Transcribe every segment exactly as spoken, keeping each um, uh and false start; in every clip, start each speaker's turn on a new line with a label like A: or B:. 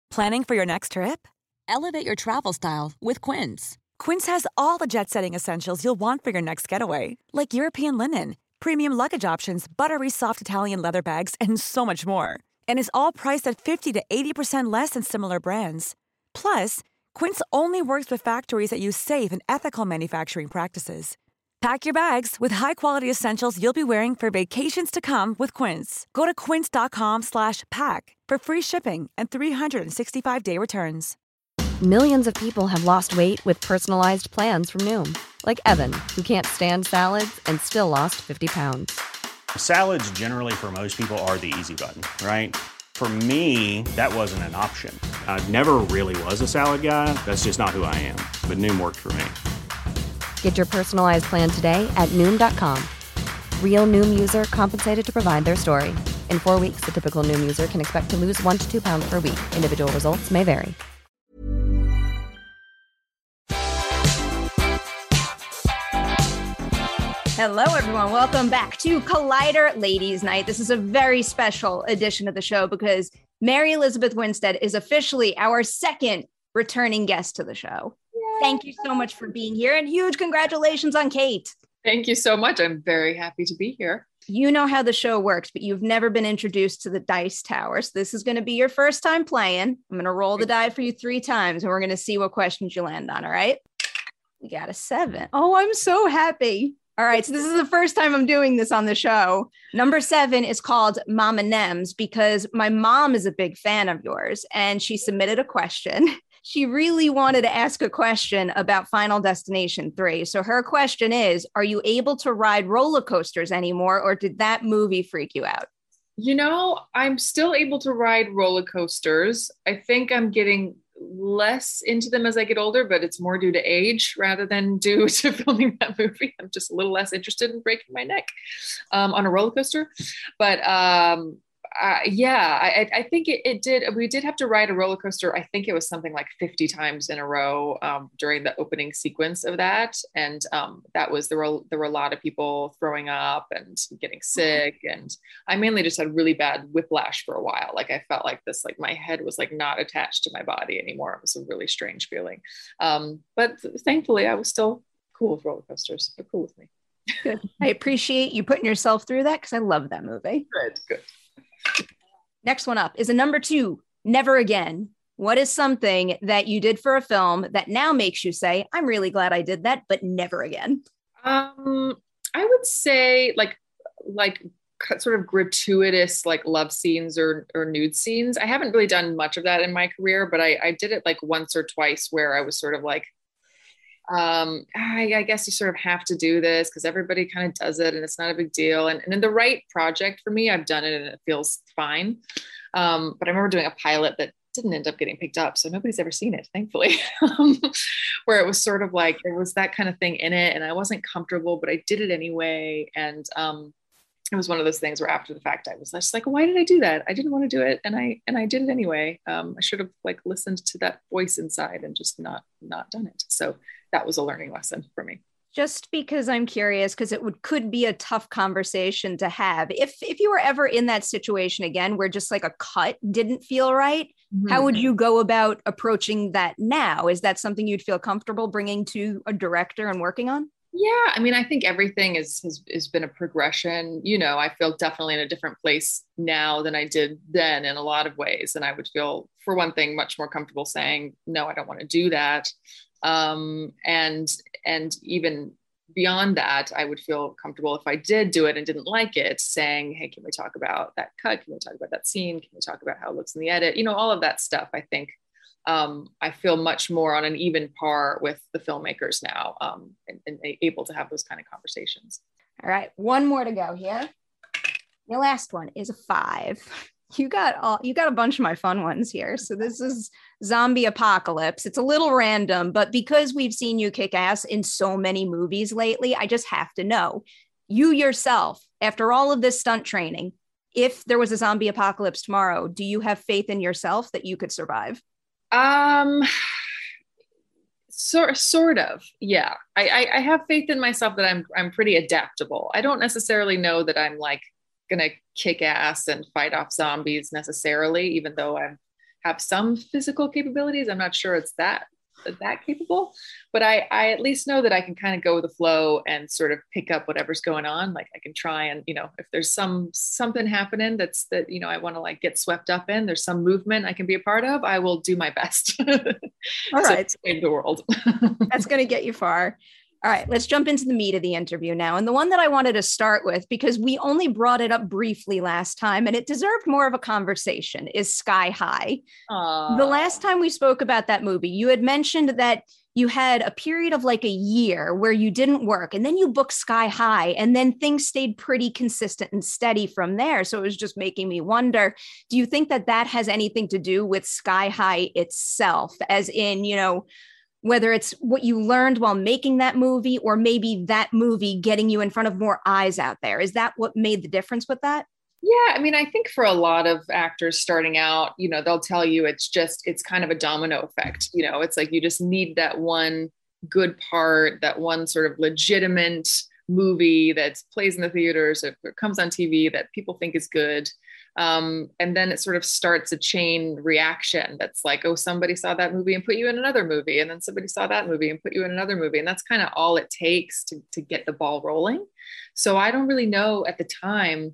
A: Planning for your next trip?
B: Elevate your travel style with Quince.
A: Quince has all the jet-setting essentials you'll want for your next getaway, like European linen, premium luggage options, buttery soft Italian leather bags, and so much more. And is all priced at fifty to eighty percent less than similar brands. Plus, Quince only works with factories that use safe and ethical manufacturing practices. Pack your bags with high-quality essentials you'll be wearing for vacations to come with Quince. Go to quince.com slash pack for free shipping and three sixty-five day returns.
C: Millions of people have lost weight with personalized plans from Noom. Like Evan, who can't stand salads and still lost fifty pounds.
D: Salads generally for most people are the easy button, right? For me, that wasn't an option. I never really was a salad guy. That's just not who I am. But Noom worked for me.
C: Get your personalized plan today at Noom dot com. Real Noom user compensated to provide their story. In four weeks, the typical Noom user can expect to lose one to two pounds per week. Individual results may vary.
E: Hello, everyone. Welcome back to Collider Ladies Night. This is a very special edition of the show because Mary Elizabeth Winstead is officially our second returning guest to the show. Yay. Thank you so much for being here, and huge congratulations on Kate.
F: Thank you so much. I'm very happy to be here.
E: You know how the show works, but you've never been introduced to the Dice Tower. So this is going to be your first time playing. I'm going to roll the die for you three times, and we're going to see what questions you land on, all right? We got a seven. Oh, I'm so happy. All right, so this is the first time I'm doing this on the show. Number seven is called Mama Nems because my mom is a big fan of yours, and she submitted a question. She really wanted to ask a question about Final Destination three. So her question is, are you able to ride roller coasters anymore, or did that movie freak you out?
F: You know, I'm still able to ride roller coasters. I think I'm getting less into them as I get older, but it's more due to age rather than due to filming that movie. I'm just a little less interested in breaking my neck um, on a roller coaster. But um, uh, yeah, I, I think it, it did. We did have to ride a roller coaster. I think it was something like fifty times in a row um, during the opening sequence of that. And um, that was, there were, there were a lot of people throwing up and getting sick. And I mainly just had really bad whiplash for a while. Like I felt like this, like my head was like not attached to my body anymore. It was a really strange feeling. Um, but thankfully I was still cool with roller coasters. They're cool with me.
E: Good. I appreciate you putting yourself through that because I love that movie.
F: Good, good.
E: Next one up is a number two, Never Again. What is something that you did for a film that now makes you say, I'm really glad I did that, but never again?
F: Um, I would say like, like sort of gratuitous, like love scenes or, or nude scenes. I haven't really done much of that in my career, but I, I did it like once or twice where I was sort of like, um, I, I guess you sort of have to do this because everybody kind of does it and it's not a big deal. And, and in the right project for me, I've done it and it feels fine. Um, but I remember doing a pilot that didn't end up getting picked up. So nobody's ever seen it, thankfully, um, where it was sort of like, there was that kind of thing in it and I wasn't comfortable, but I did it anyway. And, um, it was one of those things where after the fact, I was just like, why did I do that? I didn't want to do it. And I, and I did it anyway. Um, I should have like listened to that voice inside and just not, not done it. So that was a learning lesson for me.
E: Just because I'm curious, because it would could be a tough conversation to have. If if you were ever in that situation again, where just like a cut didn't feel right, mm-hmm. how would you go about approaching that now? Is that something you'd feel comfortable bringing to a director and working on?
F: Yeah, I mean, I think everything is, has, has been a progression. You know, I feel definitely in a different place now than I did then in a lot of ways. And I would feel, for one thing, much more comfortable saying, no, I don't want to do that. Um, and, and even beyond that, I would feel comfortable if I did do it and didn't like it, saying, hey, can we talk about that cut? Can we talk about that scene? Can we talk about how it looks in the edit? You know, all of that stuff, I think. Um, I feel much more on an even par with the filmmakers now, um, and, and able to have those kind of conversations.
E: All right, one more to go here. The last one is a five. You got all you got a bunch of my fun ones here. So this is Zombie Apocalypse. It's a little random, but because we've seen you kick ass in so many movies lately, I just have to know, you yourself, after all of this stunt training, if there was a zombie apocalypse tomorrow, do you have faith in yourself that you could survive?
F: Um, sort sort of, yeah. I, I I have faith in myself that I'm I'm pretty adaptable. I don't necessarily know that I'm like gonna kick ass and fight off zombies necessarily, even though I'm have some physical capabilities. I'm not sure it's that that capable, but I, I at least know that I can kind of go with the flow and sort of pick up whatever's going on. Like I can try and, you know, if there's some, something happening that's that, you know, I want to like get swept up in, there's some movement I can be a part of, I will do my best.
E: All right.
F: Save the world.
E: That's going to get you far. All right, let's jump into the meat of the interview now. And the one that I wanted to start with, because we only brought it up briefly last time and it deserved more of a conversation, is Sky High. Aww. The last time we spoke about that movie, you had mentioned that you had a period of like a year where you didn't work and then you booked Sky High and then things stayed pretty consistent and steady from there. So it was just making me wonder, do you think that that has anything to do with Sky High itself? As in, you know, whether it's what you learned while making that movie or maybe that movie getting you in front of more eyes out there. Is that what made the difference with that?
F: Yeah. I mean, I think for a lot of actors starting out, you know, they'll tell you it's just, it's kind of a domino effect. You know, it's like you just need that one good part, that one sort of legitimate movie that plays in the theaters, or comes on T V that people think is good. Um, and then it sort of starts a chain reaction that's like, oh, somebody saw that movie and put you in another movie. And then somebody saw that movie and put you in another movie. And that's kind of all it takes to, to get the ball rolling. So I don't really know at the time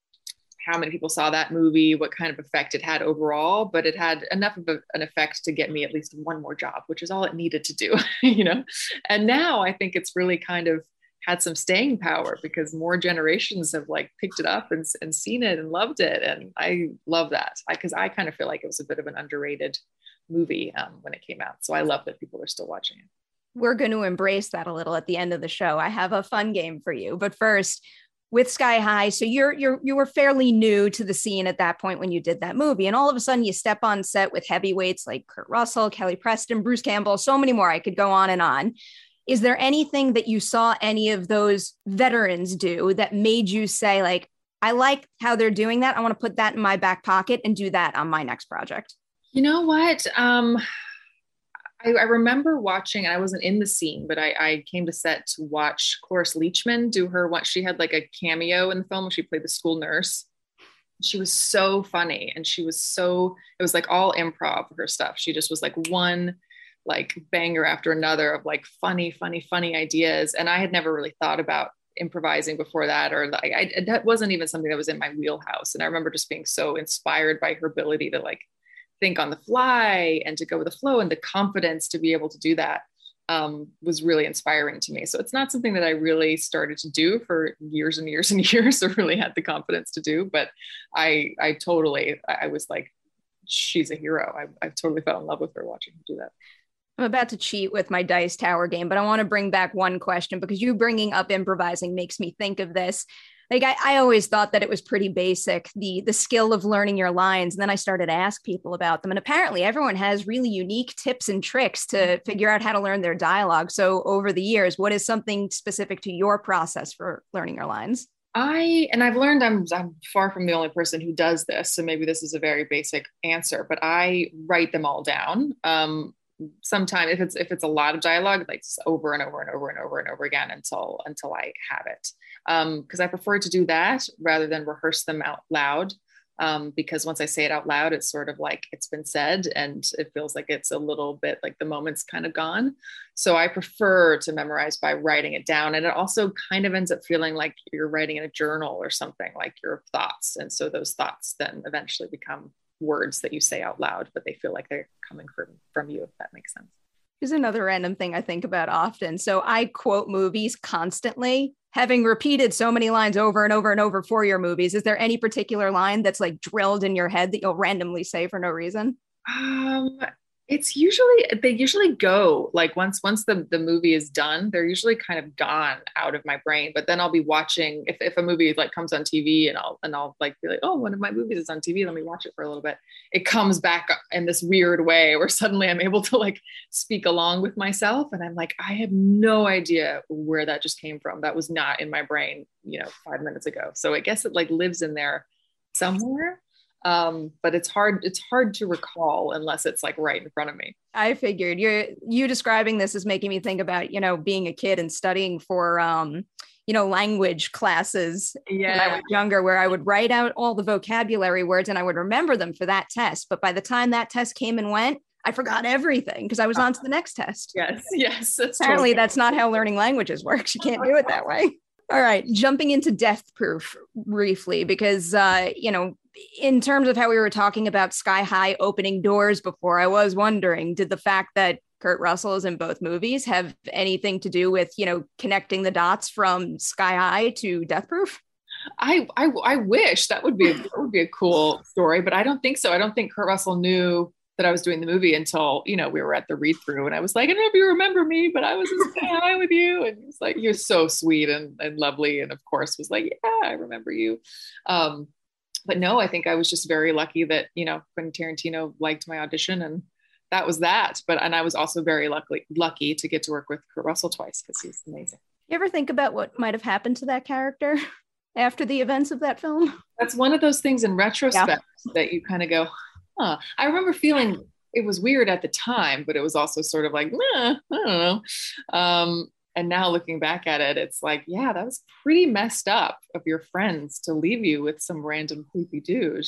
F: how many people saw that movie, what kind of effect it had overall, but it had enough of a, an effect to get me at least one more job, which is all it needed to do, you know? And now I think it's really kind of had some staying power because more generations have like picked it up and, and seen it and loved it. And I love that because I, I kind of feel like it was a bit of an underrated movie um, when it came out. So I love that people are still watching it.
E: We're going to embrace that a little at the end of the show. I have a fun game for you, but first with Sky High. So you're, you're, you were fairly new to the scene at that point when you did that movie. And all of a sudden you step on set with heavyweights like Kurt Russell, Kelly Preston, Bruce Campbell, so many more. I could go on and on. Is there anything that you saw any of those veterans do that made you say, like, I like how they're doing that. I want to put that in my back pocket and do that on my next project?
F: You know what? Um, I, I remember watching, and I wasn't in the scene, but I, I came to set to watch Cloris Leachman do her, what she had like a cameo in the film where she played the school nurse. She was so funny. And she was so, it was like all improv, her stuff. She just was like one like banger after another of like funny, funny, funny ideas. And I had never really thought about improvising before that, or like, I, that wasn't even something that was in my wheelhouse. And I remember just being so inspired by her ability to like think on the fly and to go with the flow, and the confidence to be able to do that um, was really inspiring to me. So it's not something that I really started to do for years and years and years, or really had the confidence to do, but I, I totally, I was like, she's a hero. I, I totally fell in love with her watching her do that.
E: I'm about to cheat with my dice tower game, but I want to bring back one question because you bringing up improvising makes me think of this. Like I, I always thought that it was pretty basic, the the skill of learning your lines. And then I started to ask people about them. And apparently everyone has really unique tips and tricks to figure out how to learn their dialogue. So over the years, what is something specific to your process for learning your lines?
F: I, and I've learned I'm, I'm far from the only person who does this. So maybe this is a very basic answer, but I write them all down. Um, Sometimes if it's if it's a lot of dialogue, like over and over and over and over and over again until until I have it, because um, I prefer to do that rather than rehearse them out loud. Um, because once I say it out loud, it's sort of like it's been said, and it feels like it's a little bit like the moment's kind of gone. So I prefer to memorize by writing it down, and it also kind of ends up feeling like you're writing in a journal or something, like your thoughts, and so those thoughts then eventually become words that you say out loud, but they feel like they're coming from from you, if that makes sense.
E: Here's another random thing I think about often. So I quote movies constantly, having repeated so many lines over and over and over for your movies. Is there any particular line that's like drilled in your head that you'll randomly say for no reason?
F: Um, it's usually, they usually go like once, once the, the movie is done, they're usually kind of gone out of my brain, but then I'll be watching, if, if a movie like comes on T V and I'll, and I'll like be like, oh, one of my movies is on T V. Let me watch it for a little bit. It comes back in this weird way where suddenly I'm able to like speak along with myself. And I'm like, I have no idea where that just came from. That was not in my brain, you know, five minutes ago. So I guess it like lives in there somewhere. Um, but it's hard, it's hard to recall unless it's like right in front of me.
E: I figured you're, you describing this is making me think about, you know, being a kid and studying for, um, you know, language classes
F: Yeah.
E: when I was younger, where I would write out all the vocabulary words and I would remember them for that test. But by the time that test came and went, I forgot everything because I was on to the next test.
F: Yes, yes. That's
E: Apparently,
F: totally-
E: that's not how learning languages works. You can't do it that way. All right, jumping into Death Proof briefly, because, uh, you know, in terms of how we were talking about Sky High opening doors before, I was wondering, did the fact that Kurt Russell is in both movies have anything to do with, you know, connecting the dots from Sky High to Death Proof?
F: I, I I wish that would be a, that would be a cool story, but I don't think so. I don't think Kurt Russell knew that I was doing the movie until, you know, we were at the read through and I was like, I don't know if you remember me, but I was in Sky High with you. And he was like, he was so sweet and, and lovely. And of course was like, yeah, I remember you. Um, but no, I think I was just very lucky that, you know, Quentin Tarantino liked my audition and that was that. But, and I was also very lucky, lucky to get to work with Kurt Russell twice because he's amazing.
E: You ever think about what might've happened to that character after the events of that film?
F: That's one of those things in retrospect yeah. that you kind of go, huh. I remember feeling it was weird at the time, but it was also sort of like, nah, I don't know. Um, and now looking back at it, it's like, yeah, that was pretty messed up of your friends to leave you with some random creepy dude.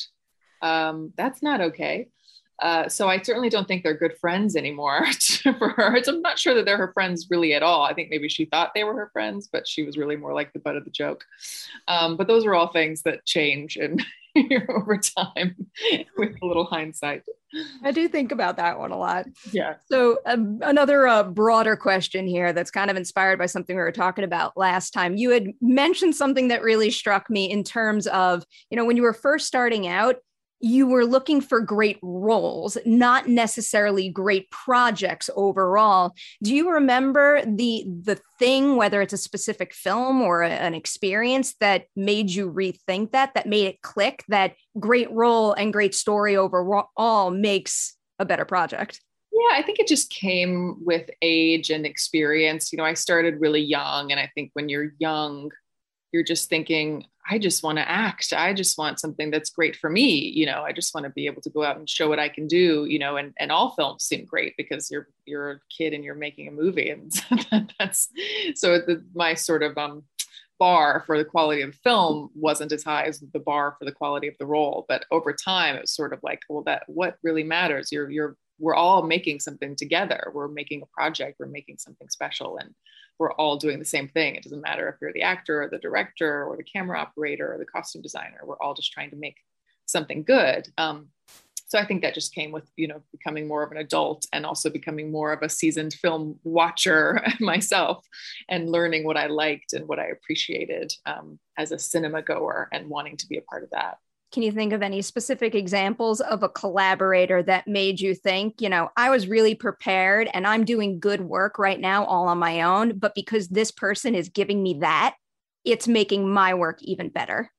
F: Um, that's not okay. Uh, so I certainly don't think they're good friends anymore for her. I'm not sure that they're her friends really at all. I think maybe she thought they were her friends, but she was really more like the butt of the joke. Um, but those are all things that change and over time with a little hindsight.
E: I do think about that one a lot.
F: Yeah.
E: So um, another uh, broader question here that's kind of inspired by something we were talking about last time. You had mentioned something that really struck me in terms of, you know, when you were first starting out, you were looking for great roles, not necessarily great projects overall. Do you remember the the thing, whether it's a specific film or a, an experience that made you rethink that, that made it click, that great role and great story overall makes a better project?
F: Yeah, I think it just came with age and experience. You know, I started really young, and I think when you're young, you're just thinking, I just want to act. I just want something that's great for me. You know, I just want to be able to go out and show what I can do, you know, and, and all films seem great because you're, you're a kid and you're making a movie. And that's, so the, my sort of um, bar for the quality of film wasn't as high as the bar for the quality of the role. But over time, it was sort of like, well, that, what really matters? You're, you're, we're all making something together. We're making a project, we're making something special. And we're all doing the same thing. It doesn't matter if you're the actor or the director or the camera operator or the costume designer. We're all just trying to make something good. Um, so I think that just came with, you know, becoming more of an adult and also becoming more of a seasoned film watcher myself and learning what I liked and what I appreciated um, as a cinema goer and wanting to be a part of that.
E: Can you think of any specific examples of a collaborator that made you think, you know, I was really prepared and I'm doing good work right now all on my own, but because this person is giving me that, it's making my work even better?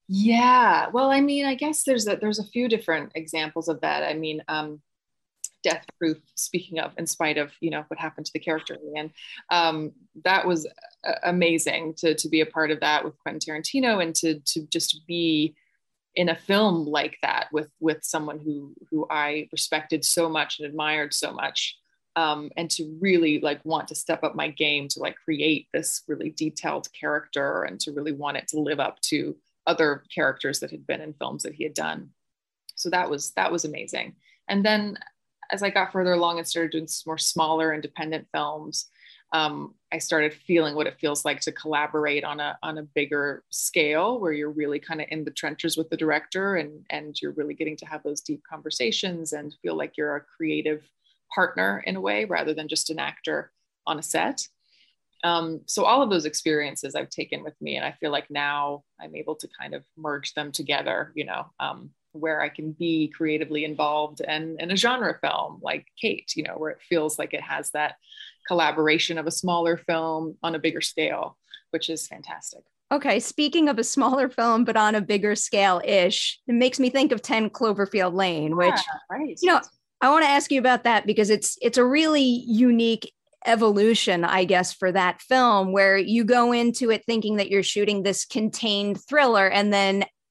F: Yeah, well, I mean, I guess there's a, there's a few different examples of that. I mean, um, Death Proof, speaking of, in spite of, you know, what happened to the character in the end, um, that was uh, amazing to, to be a part of that with Quentin Tarantino and to, to just be in a film like that with, with someone who, who I respected so much and admired so much. Um, and to really like want to step up my game to like create this really detailed character and to really want it to live up to other characters that had been in films that he had done. So that was, that was amazing. And then as I got further along and started doing more smaller independent films, um, I started feeling what it feels like to collaborate on a, on a bigger scale where you're really kind of in the trenches with the director and, and you're really getting to have those deep conversations and feel like you're a creative partner in a way, rather than just an actor on a set. Um, so all of those experiences I've taken with me, and I feel like now I'm able to kind of merge them together, you know, um, where I can be creatively involved and in a genre film like Kate, you know, where it feels like it has that collaboration of a smaller film on a bigger scale, which is fantastic.
E: Okay, speaking of a smaller film, but on a bigger scale-ish, it makes me think of ten Cloverfield Lane, which,
F: yeah, right.
E: you know, I want to ask you about that because it's it's a really unique evolution, I guess, for that film, where you go into it thinking that you're shooting this contained thriller, and then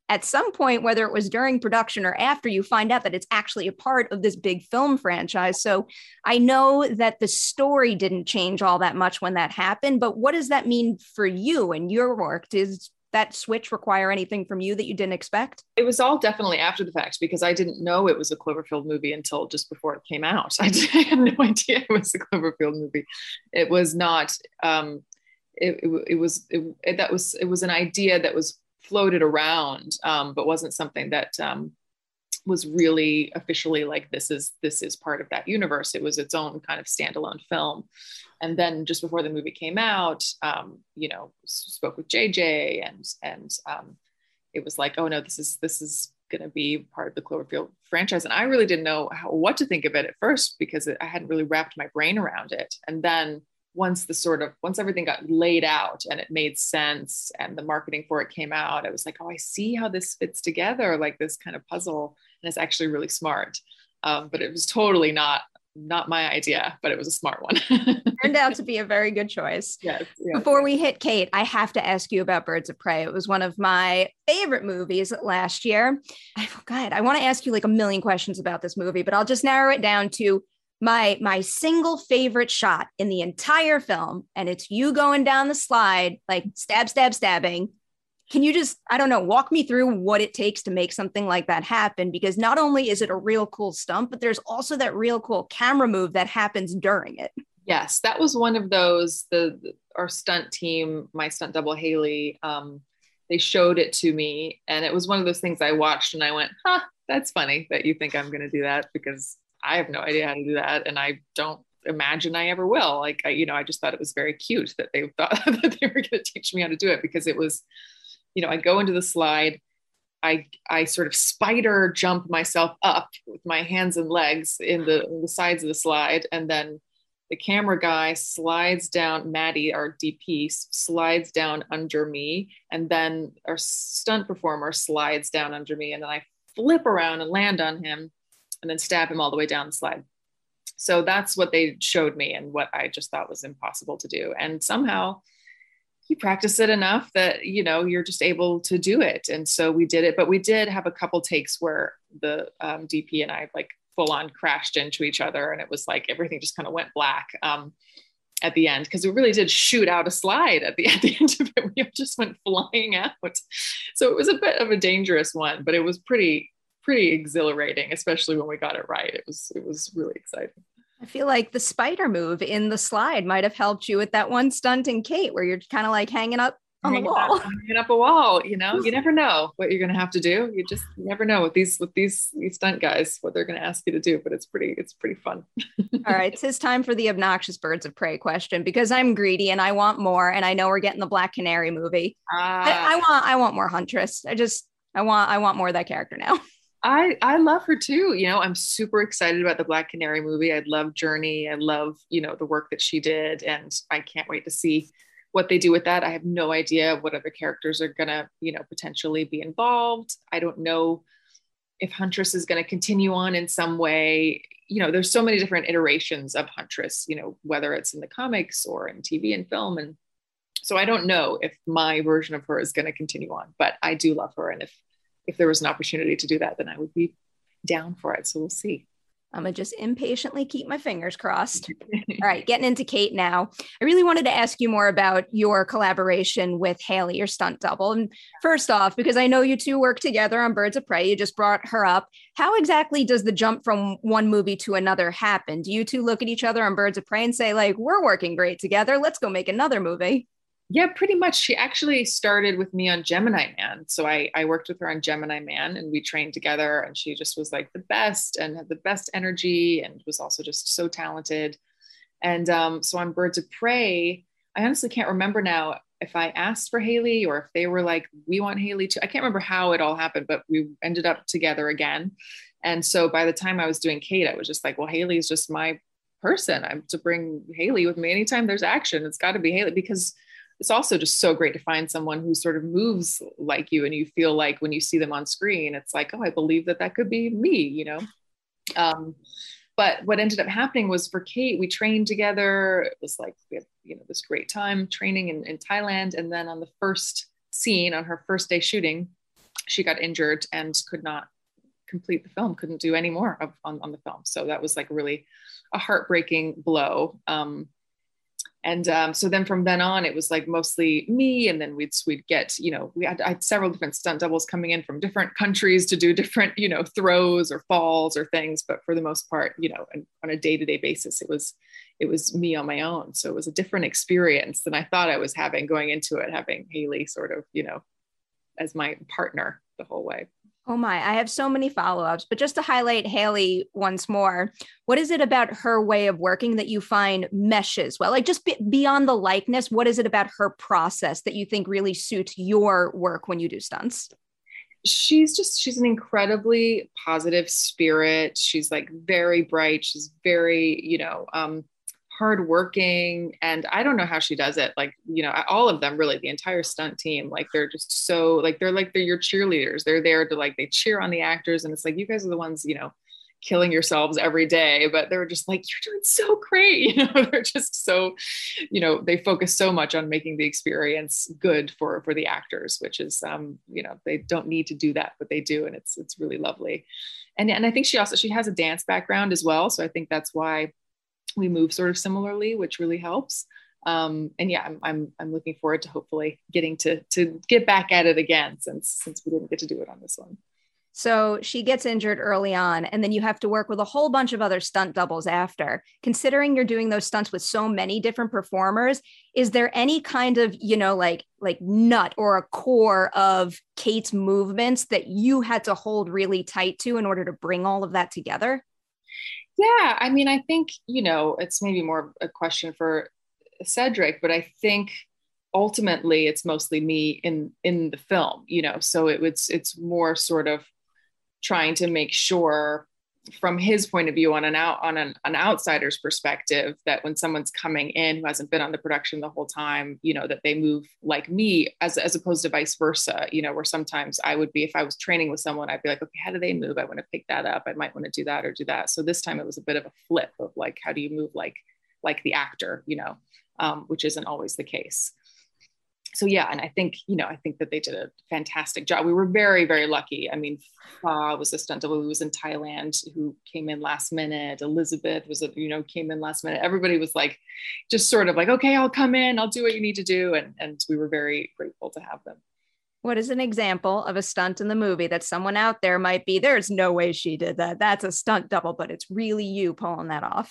E: at some point, whether it was during production or after, you find out that it's actually a part of this big film franchise. So I know that the story didn't change all that much when that happened, but what does that mean for you and your work? Does that switch require anything from you that you didn't expect?
F: It was all definitely after the fact, because I didn't know it was a Cloverfield movie until just before it came out. I, did, I had no idea it was a Cloverfield movie. It was not, um, it, it, it was, it, it, that was, it was an idea that was floated around, um, but wasn't something that um, was really officially like, this is, this is part of that universe. It was its own kind of standalone film. And then just before the movie came out, um, you know, spoke with J J, and, and um, it was like, oh no, this is, this is going to be part of the Cloverfield franchise. And I really didn't know how, what to think of it at first, because it, I hadn't really wrapped my brain around it. And then once the sort of, once everything got laid out and it made sense and the marketing for it came out, I was like, oh, I see how this fits together, like this kind of puzzle. And it's actually really smart. Um, but it was totally not, not my idea, but it was a smart one.
E: Turned out to be a very good choice.
F: Yes, yes,
E: Before
F: yes.
E: we hit Kate, I have to ask you about Birds of Prey. It was one of my favorite movies last year. I, God, I want to ask you like a million questions about this movie, but I'll just narrow it down to my my single favorite shot in the entire film, and it's you going down the slide, like stab, stab, stabbing. Can you just, I don't know, walk me through what it takes to make something like that happen? Because not only is it a real cool stunt, but there's also that real cool camera move that happens during it.
F: Yes, that was one of those, the, the our stunt team, my stunt double Haley, um, they showed it to me, and it was one of those things I watched and I went, huh, that's funny that you think I'm going to do that, because I have no idea how to do that. And I don't imagine I ever will. Like, I, you know, I just thought it was very cute that they thought that they were going to teach me how to do it, because it was, you know, I go into the slide, I, I sort of spider jump myself up with my hands and legs in the, in the sides of the slide. And then the camera guy slides down, Maddie, our D P, slides down under me. And then our stunt performer slides down under me. And then I flip around and land on him, and then stab him all the way down the slide. So that's what they showed me, and what I just thought was impossible to do. And somehow you practice it enough that, you know, you're just able to do it. And so we did it, but we did have a couple takes where the um, D P and I like full on crashed into each other. And it was like, everything just kind of went black um, at the end, because we really did shoot out a slide at the, at the end of it. We just went flying out. So it was a bit of a dangerous one, but it was pretty, pretty exhilarating, especially when we got it right. It was, it was really exciting.
E: I feel like the spider move in the slide might have helped you with that one stunt in Kate, where you're kind of like hanging up on
F: hanging
E: the wall.
F: Up, hanging up a wall, you know, you never know what you're going to have to do. You just never know with these, with these, these stunt guys, what they're going to ask you to do, but it's pretty, it's pretty fun.
E: All right. It's his time for the obnoxious Birds of Prey question, because I'm greedy and I want more. And I know we're getting the Black Canary movie.
F: Ah.
E: I, I want, I want more Huntress. I just, I want, I want more of that character now.
F: I, I love her too. You know, I'm super excited about the Black Canary movie. I love Journey. I love, you know, the work that she did, and I can't wait to see what they do with that. I have no idea what other characters are going to, you know, potentially be involved. I don't know if Huntress is going to continue on in some way. You know, there's so many different iterations of Huntress, you know, whether it's in the comics or in T V and film. And so I don't know if my version of her is going to continue on, but I do love her. And if if there was an opportunity to do that, then I would be down for it. So we'll see.
E: I'm going to just impatiently keep my fingers crossed. All right, getting into Kate now. I really wanted to ask you more about your collaboration with Haley, your stunt double. And first off, because I know you two work together on Birds of Prey, you just brought her up. How exactly does the jump from one movie to another happen? Do you two look at each other on Birds of Prey and say, like, we're working great together, let's go make another movie?
F: Yeah, pretty much. She actually started with me on Gemini Man. So I, I worked with her on Gemini Man, and we trained together, and she just was like the best and had the best energy, and was also just so talented. And um, so on Birds of Prey, I honestly can't remember now if I asked for Haley or if they were like, we want Haley too. I can't remember how it all happened, but we ended up together again. And so by the time I was doing Kate, I was just like, well, Haley is just my person. I'm to bring Haley with me anytime there's action. It's got to be Haley, because it's also just so great to find someone who sort of moves like you, and you feel like when you see them on screen, it's like, oh, I believe that that could be me, you know? Um, but what ended up happening was for Kate, we trained together. It was like, we had, you know, this great time training in, in Thailand. And then on the first scene, on her first day shooting, she got injured and could not complete the film, couldn't do any more of, on, on the film. So that was like really a heartbreaking blow. Um, and um, so then from then on, it was like mostly me. And then we'd, we'd get, you know, we had, I had several different stunt doubles coming in from different countries to do different, you know, throws or falls or things. But for the most part, you know, on a day-to-day basis, it was, it was me on my own. So it was a different experience than I thought I was having going into it, having Haley sort of, you know, as my partner the whole way.
E: Oh my, I have so many follow-ups, but just to highlight Haley once more, what is it about her way of working that you find meshes well? Like just be- beyond the likeness, what is it about her process that you think really suits your work when you do stunts?
F: She's just, she's an incredibly positive spirit. She's like very bright. She's very, you know, um, hardworking. And I don't know how she does it. Like, you know, all of them, really, the entire stunt team, like they're just so like, they're like, they're your cheerleaders. They're there to like, they cheer on the actors. And it's like, you guys are the ones, you know, killing yourselves every day, but they're just like, you're doing so great. You know, they're just so, you know, they focus so much on making the experience good for, for the actors, which is, um, you know, they don't need to do that, but they do. And it's, it's really lovely. And, and I think she also, she has a dance background as well. So I think that's why we move sort of similarly, which really helps. Um, and yeah, I'm, I'm, I'm looking forward to hopefully getting to, to get back at it again since, since we didn't get to do it on this one.
E: So she gets injured early on, and then you have to work with a whole bunch of other stunt doubles after. Considering you're doing those stunts with so many different performers, is there any kind of, you know, like, like nut or a core of Kate's movements that you had to hold really tight to in order to bring all of that together?
F: Yeah, I mean, I think, you know, it's maybe more a question for Cedric, but I think ultimately it's mostly me in, in the film, you know, so it was, it's more sort of trying to make sure from his point of view on an out on an, an outsider's perspective, that when someone's coming in who hasn't been on the production the whole time, you know, that they move like me as, as opposed to vice versa, you know, where sometimes I would be, if I was training with someone, I'd be like, okay, how do they move? I want to pick that up. I might want to do that or do that. So this time it was a bit of a flip of like, how do you move like, like the actor, you know, um, which isn't always the case. So yeah, and I think, you know, I think that they did a fantastic job. We were very, very lucky. I mean, Fa was a stunt double who was in Thailand, who came in last minute. Elizabeth was, a, you know, came in last minute. Everybody was like, just sort of like, okay, I'll come in, I'll do what you need to do. And, and we were very grateful to have them.
E: What is an example of a stunt in the movie that someone out there might be, there's no way she did that, that's a stunt double, but it's really you pulling that off?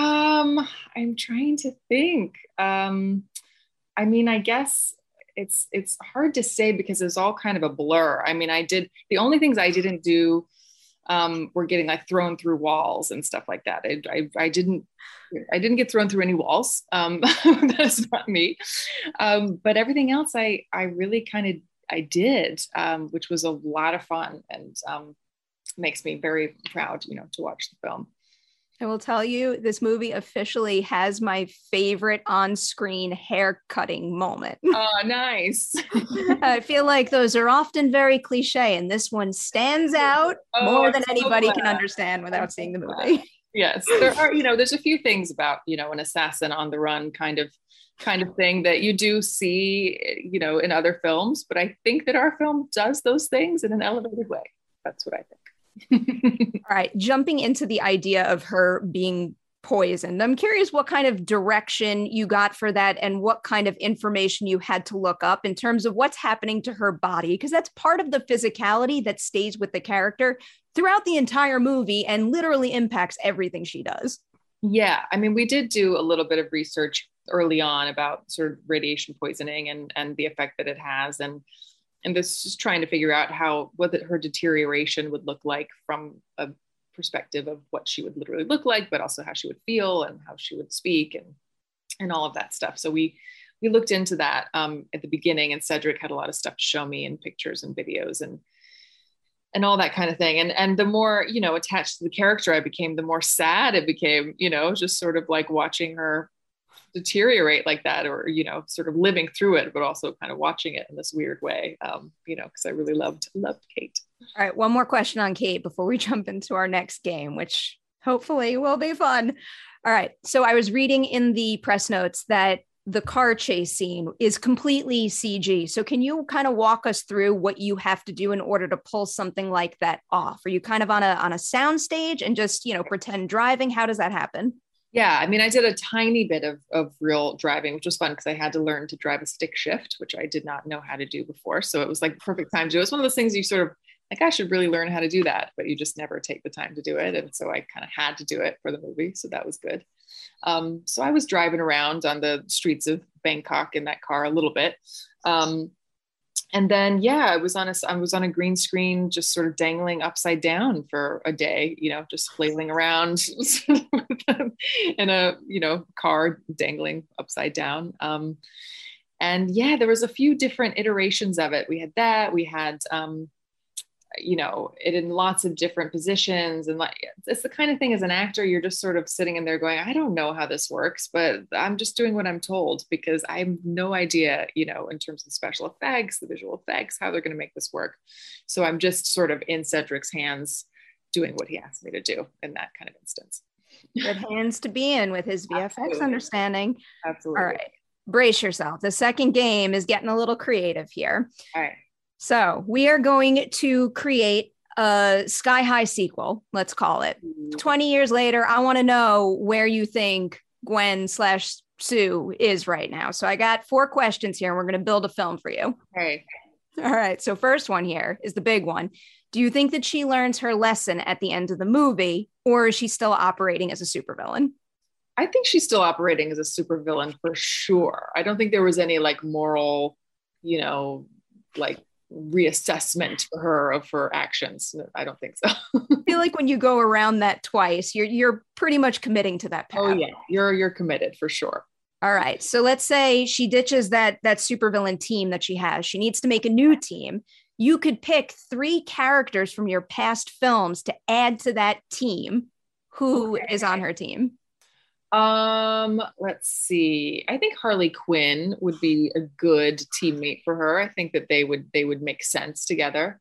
F: Um, I'm trying to think. Um, I mean, I guess it's, it's hard to say because it's all kind of a blur. I mean, I did, the only things I didn't do um, were getting like thrown through walls and stuff like that. I, I, I didn't, I didn't get thrown through any walls. Um, that's not me. Um, but everything else I, I really kind of, I did, um, which was a lot of fun and um, makes me very proud, you know, to watch the film.
E: I will tell you, this movie officially has my favorite on-screen hair cutting moment.
F: Oh, nice.
E: I feel like those are often very cliche, and this one stands out oh, more than so anybody glad. can understand without I'm seeing the movie. Glad.
F: Yes, there are, you know, there's a few things about, you know, an assassin on the run kind of kind of thing that you do see, you know, in other films, but I think that our film does those things in an elevated way. That's what I think.
E: All right, jumping into the idea of her being poisoned, I'm curious what kind of direction you got for that and what kind of information you had to look up in terms of what's happening to her body, because that's part of the physicality that stays with the character throughout the entire movie and literally impacts everything she does.
F: Yeah, I mean, we did do a little bit of research early on about sort of radiation poisoning and, and the effect that it has. And And this is trying to figure out how, what her deterioration would look like from a perspective of what she would literally look like, but also how she would feel and how she would speak and, and all of that stuff. So we, we looked into that um, at the beginning, and Cedric had a lot of stuff to show me in pictures and videos and, and all that kind of thing. And, and the more, you know, attached to the character I became, the more sad it became, you know, just sort of like watching her deteriorate like that, or, you know, sort of living through it, but also kind of watching it in this weird way, um, you know, because I really loved, loved Kate.
E: All right. One more question on Kate before we jump into our next game, which hopefully will be fun. All right. So I was reading in the press notes that the car chase scene is completely C G. So can you kind of walk us through what you have to do in order to pull something like that off? Are you kind of on a on a sound stage and just, you know, pretend driving? How does that happen?
F: Yeah, I mean, I did a tiny bit of, of real driving, which was fun because I had to learn to drive a stick shift, which I did not know how to do before. So it was like perfect time to do it. It's one of those things you sort of like, I should really learn how to do that, but you just never take the time to do it. And so I kind of had to do it for the movie. So that was good. Um, so I was driving around on the streets of Bangkok in that car a little bit. Um, and then, yeah, I was on a, I was on a green screen, just sort of dangling upside down for a day, you know, just flailing around in a, you know, car dangling upside down. Um, and yeah, there was a few different iterations of it. We had that, we had, um, you know, it in lots of different positions. And like, it's the kind of thing as an actor, you're just sort of sitting in there going, I don't know how this works, but I'm just doing what I'm told because I have no idea, you know, in terms of special effects, the visual effects, how they're going to make this work. So I'm just sort of in Cedric's hands doing what he asked me to do in that kind of instance.
E: Good hands to be in with his V F X Absolutely. Understanding.
F: Absolutely.
E: All right. Brace yourself. The second game is getting a little creative here.
F: All right.
E: So we are going to create a Sky High sequel, let's call it. twenty years later, I want to know where you think Gwen slash Sue is right now. So I got four questions here, and we're going to build a film for you.
F: Okay.
E: All right. So first one here is the big one. Do you think that she learns her lesson at the end of the movie, or is she still operating as a supervillain?
F: I think she's still operating as a supervillain for sure. I don't think there was any like moral, you know, like reassessment for her of her actions. I don't think so.
E: I feel like when you go around that twice, you're you're pretty much committing to that path.
F: Oh yeah, you're you're committed for sure.
E: All right. So let's say she ditches that that supervillain team that she has. She needs to make a new team. You could pick three characters from your past films to add to that team. Who okay. is on her team?
F: Um, let's see. I think Harley Quinn would be a good teammate for her. I think that they would they would make sense together.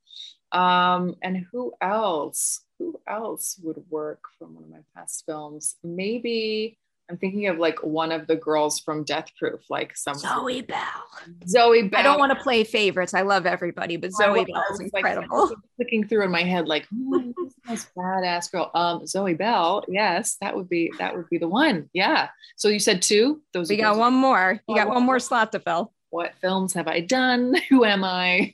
F: Um, and who else? Who else would work from one of my past films? Maybe I'm thinking of like one of the girls from Death Proof, like some
E: Zoe Bell.
F: Zoe Bell.
E: I don't want to play favorites. I love everybody, but Zoe Bell is incredible.
F: Like, clicking through in my head, like, who is this badass girl? Um, Zoe Bell. Yes, that would be that would be the one. Yeah. So you said two. Those.
E: We got one more. You got one more slot to fill.
F: What films have I done? Who am I?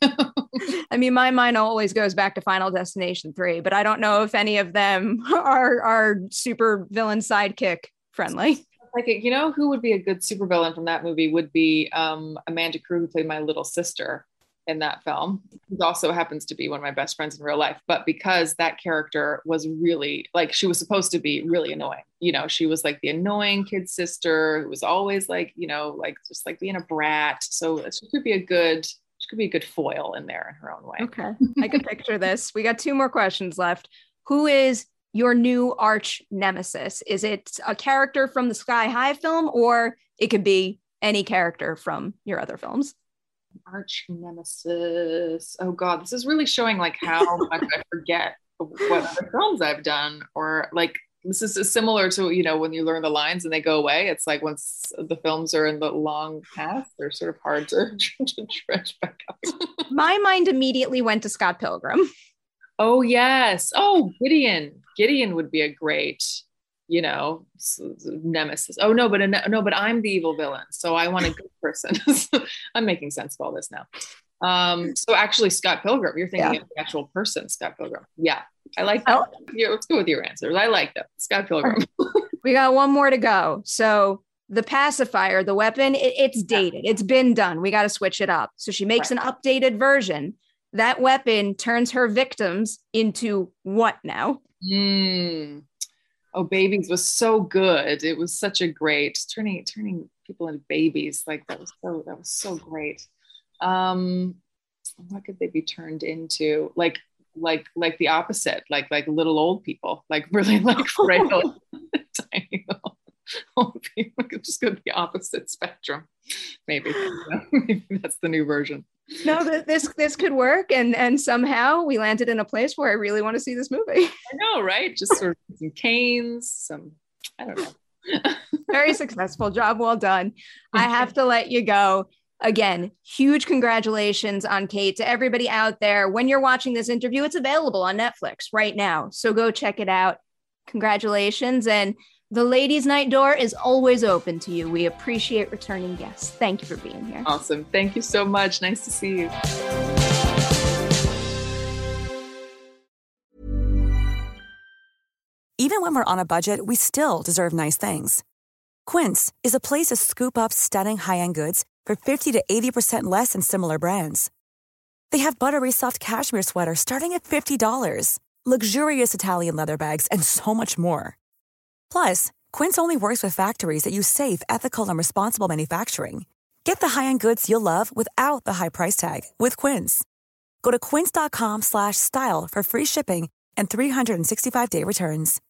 E: I mean, my mind always goes back to Final Destination three, but I don't know if any of them are are super villain sidekick friendly.
F: Like, you know, who would be a good supervillain from that movie would be um, Amanda Crew, who played my little sister in that film. Who also happens to be one of my best friends in real life. But because that character was really, like, she was supposed to be really annoying. You know, she was like the annoying kid sister who was always like, you know, like just like being a brat. So she could be a good, she could be a good foil in there in her own way.
E: Okay, I can picture this. We got two more questions left. Who is your new arch nemesis? Is it a character from the Sky High film, or it could be any character from your other films?
F: Arch nemesis. Oh God, this is really showing like how much I forget what other films I've done, or like this is similar to, you know, when you learn the lines and they go away. It's like once the films are in the long past, they're sort of hard to, to dredge back up.
E: My mind immediately went to Scott Pilgrim.
F: Oh yes. Oh, Gideon. Gideon would be a great, you know, nemesis. Oh no, but a, no, but I'm the evil villain, so I want a good person. I'm making sense of all this now. Um, so actually, Scott Pilgrim. You're thinking yeah. of the actual person, Scott Pilgrim. Yeah, I like that. Oh. Yeah, let's go with your answers. I like that, Scott Pilgrim.
E: We got one more to go. So the pacifier, the weapon, it, it's dated. It's been done. We got to switch it up. So she makes right. an updated version. That weapon turns her victims into what now?
F: Mm. Oh, Babies was so good. It was such a great turning turning people into babies. Like that was so that was so great. Um, what could they be turned into? Like like like the opposite, like like little old people, like really like frail, tiny old, old people. Could just go the opposite spectrum. Maybe, yeah. Maybe that's the new version.
E: No, this this could work, and and somehow we landed in a place where I really want to see this movie.
F: I know, right? Just sort of some canes, some I don't know.
E: Very successful. Job well done. I have to let you go. Again, huge congratulations on Kate. To everybody out there, when you're watching this interview, it's available on Netflix right now. So go check it out. Congratulations. And the ladies' night door is always open to you. We appreciate returning guests. Thank you for being here.
F: Awesome. Thank you so much. Nice to see you.
A: Even when we're on a budget, we still deserve nice things. Quince is a place to scoop up stunning high-end goods for fifty to eighty percent less than similar brands. They have buttery soft cashmere sweaters starting at fifty dollars, luxurious Italian leather bags, and so much more. Plus, Quince only works with factories that use safe, ethical, and responsible manufacturing. Get the high-end goods you'll love without the high price tag with Quince. Go to quince.com slash style for free shipping and three sixty-five day returns.